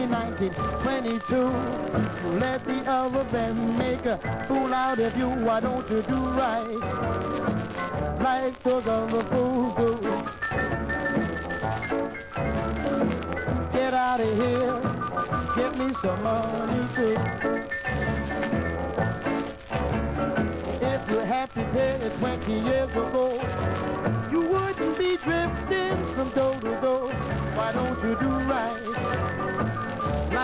in 1922. Let the other them make a fool out of you. Why don't you do right like those other fools do? Get out of here, get me some money too.